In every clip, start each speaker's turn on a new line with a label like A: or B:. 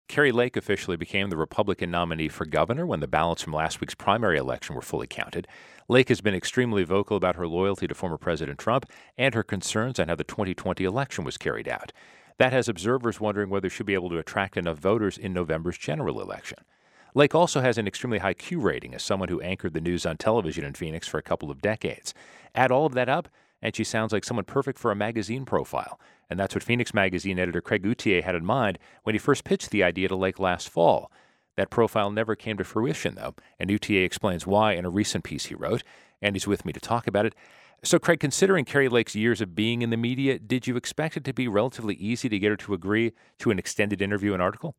A: Kari Lake officially became the Republican nominee for governor when the ballots from last week's primary election were fully counted. Lake has been extremely vocal about her loyalty to former President Trump and her concerns on how the 2020 election was carried out. That has observers wondering whether she'll be able to attract enough voters in November's general election. Lake also has an extremely high Q rating as someone who anchored the news on television in Phoenix for a couple of decades. Add all of that up, and she sounds like someone perfect for a magazine profile. And that's what Phoenix Magazine editor Craig Outier had in mind when he first pitched the idea to Lake last fall. That profile never came to fruition, though, and Outier explains why in a recent piece he wrote, and he's with me to talk about it. So, Craig, considering Kari Lake's years of being in the media, did you expect it to be relatively easy to get her to agree to an extended interview and article?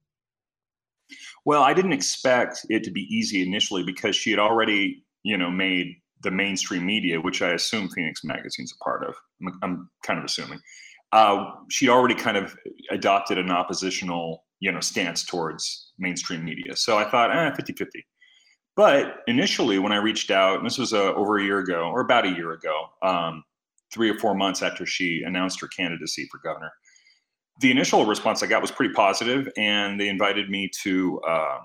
B: Well, I didn't expect it to be easy initially because she had already, made the mainstream media, which I assume Phoenix Magazine's a part of. I'm kind of assuming. She'd already kind of adopted an oppositional, stance towards mainstream media. So I thought, 50-50. But initially when I reached out, and this was over a year ago, or about a year ago, 3 or 4 months after she announced her candidacy for governor, the initial response I got was pretty positive, and they invited me to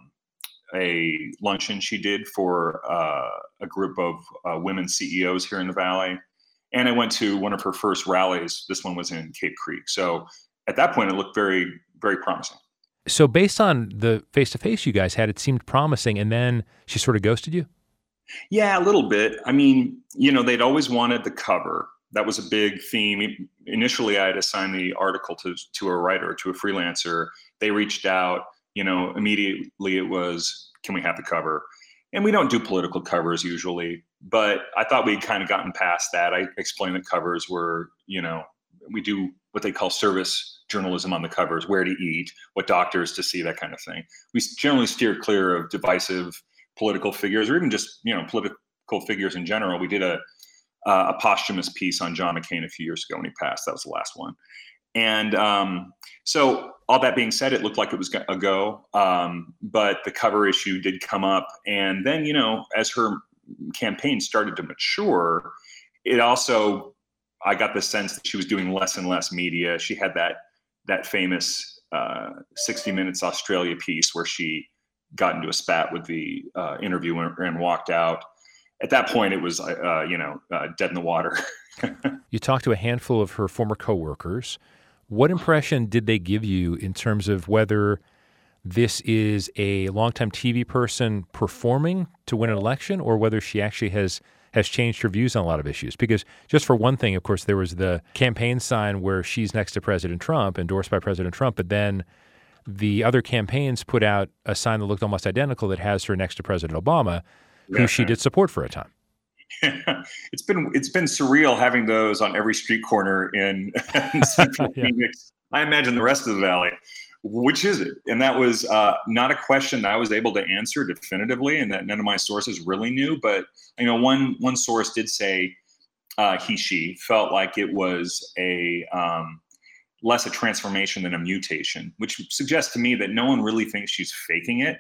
B: a luncheon she did for a group of women CEOs here in the Valley. And I went to one of her first rallies. This one was in Cape Creek. So at that point, it looked very, very promising.
A: So based on the face-to-face you guys had, it seemed promising, and then she sort of ghosted you?
B: Yeah, a little bit. I mean, they'd always wanted the cover. That was a big theme. Initially, I had assigned the article to a writer, to a freelancer. They reached out, immediately it was, can we have the cover? And we don't do political covers usually, but I thought we'd kind of gotten past that. I explained that covers were, we do what they call service journalism on the covers, where to eat, what doctors to see, that kind of thing. We generally steer clear of divisive political figures or even just, political figures in general. We did a posthumous piece on John McCain a few years ago when he passed. That was the last one. And so all that being said, it looked like it was a go, but the cover issue did come up. And then, as her campaign started to mature, it also, I got the sense that she was doing less and less media. She had that famous 60 Minutes Australia piece where she got into a spat with the interviewer and walked out. At that point, it was, dead in the water.
A: You talked to a handful of her former coworkers. What impression did they give you in terms of whether this is a longtime TV person performing to win an election or whether she actually has changed her views on a lot of issues? Because just for one thing, of course, there was the campaign sign where she's next to President Trump, endorsed by President Trump, but then the other campaigns put out a sign that looked almost identical that has her next to President Obama, who she did support for a time.
B: It's been surreal having those on every street corner in Central Phoenix. I imagine the rest of the Valley. Which is it? And that was not a question that I was able to answer definitively, and that none of my sources really knew. But one source did say she felt like it was a less a transformation than a mutation, which suggests to me that no one really thinks she's faking it.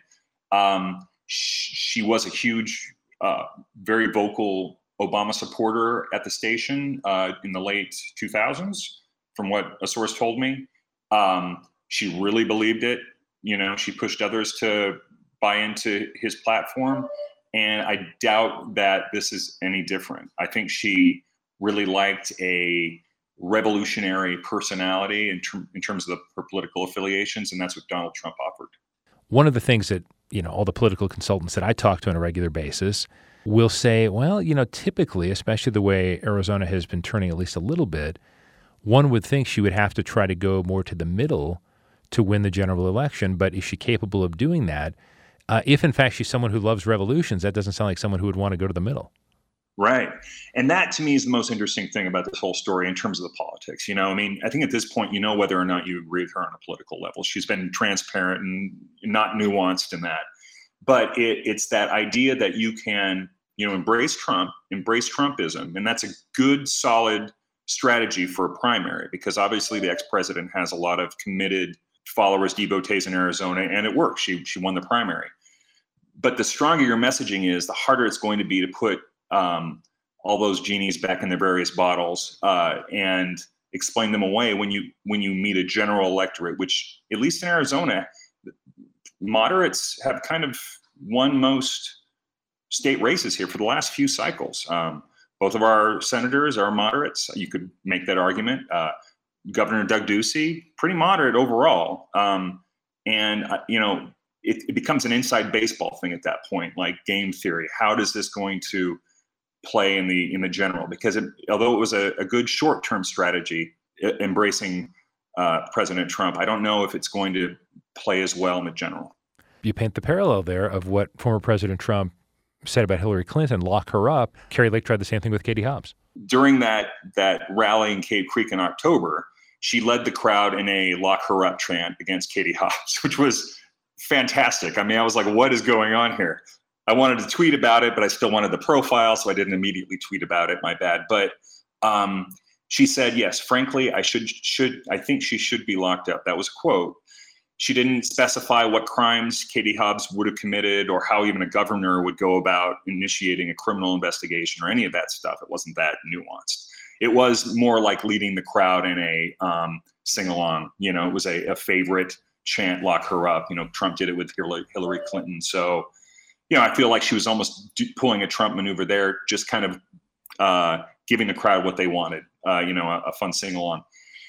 B: She was a huge, very vocal Obama supporter at the station in the late 2000s, from what a source told me. She really believed it. She pushed others to buy into his platform. And I doubt that this is any different. I think she really liked a revolutionary personality in terms of her political affiliations. And that's what Donald Trump offered.
A: One of the things that, all the political consultants that I talk to on a regular basis will say, well, typically, especially the way Arizona has been turning at least a little bit, one would think she would have to try to go more to the middle to win the general election. But is she capable of doing that? If, in fact, she's someone who loves revolutions, that doesn't sound like someone who would want to go to the middle.
B: Right. And that, to me, is the most interesting thing about this whole story in terms of the politics. I think at this point, whether or not you agree with her on a political level. She's been transparent and not nuanced in that. But it's that idea that you can, embrace Trump, embrace Trumpism. And that's a good, solid strategy for a primary, because obviously the ex-president has a lot of committed followers, devotees in Arizona, and it worked. She won the primary. But the stronger your messaging is, the harder it's going to be to put all those genies back in their various bottles and explain them away when you meet a general electorate, which, at least in Arizona, moderates have kind of won most state races here for the last few cycles. Both of our senators are moderates. You could make that argument. Governor Doug Ducey, pretty moderate overall. It becomes an inside baseball thing at that point, like game theory. How does this going to play in the general? Because although it was a good short-term strategy, embracing President Trump, I don't know if it's going to play as well in the general.
A: You paint the parallel there of what former President Trump said about Hillary Clinton, lock her up. Kari Lake tried the same thing with Katie Hobbs.
B: During that rally in Cave Creek in October, she led the crowd in a lock her up chant against Katie Hobbs, which was fantastic. I mean, I was like, what is going on here? I wanted to tweet about it, but I still wanted the profile, so I didn't immediately tweet about it. My bad. But she said, yes, frankly, I think she should be locked up. That was a quote. She didn't specify what crimes Katie Hobbs would have committed or how even a governor would go about initiating a criminal investigation or any of that stuff. It wasn't that nuanced. It was more like leading the crowd in a sing-along. It was a favorite chant, lock her up. Trump did it with Hillary Clinton. So, I feel like she was almost pulling a Trump maneuver there, just kind of giving the crowd what they wanted, a fun sing-along.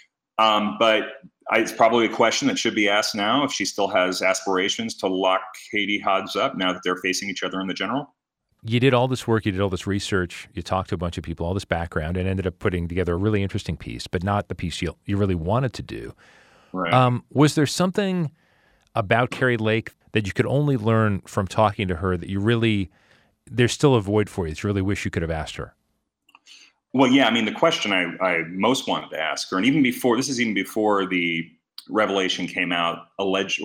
B: But it's probably a question that should be asked now if she still has aspirations to lock Katie Hobbs up now that they're facing each other in the general.
A: You did all this work, you did all this research, you talked to a bunch of people, all this background, and ended up putting together a really interesting piece, but not the piece you really wanted to do.
B: Right.
A: Was there something about Kari Lake that you could only learn from talking to her that there's still a void for you that you really wish you could have asked her?
B: Well, yeah, I mean, the question I most wanted to ask her, and even before the revelation came out, alleged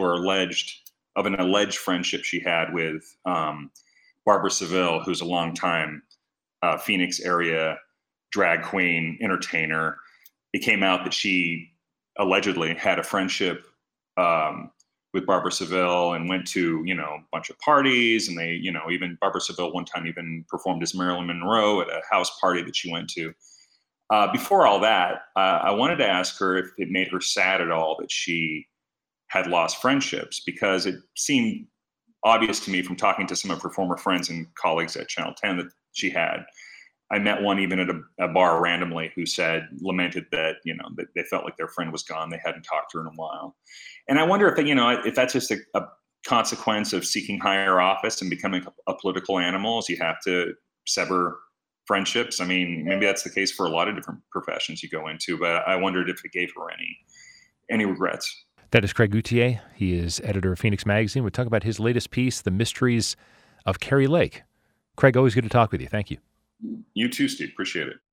B: of an alleged friendship she had with Barbara Seville, who's a longtime Phoenix area drag queen entertainer. It came out that she allegedly had a friendship with Barbara Seville and went to, a bunch of parties. And they, even Barbara Seville one time even performed as Marilyn Monroe at a house party that she went to. Before all that, I wanted to ask her if it made her sad at all that she had lost friendships, because it seemed obvious to me from talking to some of her former friends and colleagues at Channel 10 that she had. I met one even at a bar randomly who lamented that, that they felt like their friend was gone. They hadn't talked to her in a while. And I wonder if that's just a consequence of seeking higher office and becoming a political animal, is you have to sever friendships. I mean, maybe that's the case for a lot of different professions you go into, but I wondered if it gave her any regrets.
A: That is Craig Gauthier. He is editor of Phoenix Magazine. We'll talk about his latest piece, The Mysteries of Kari Lake. Craig, always good to talk with you. Thank you.
B: You too, Steve. Appreciate it.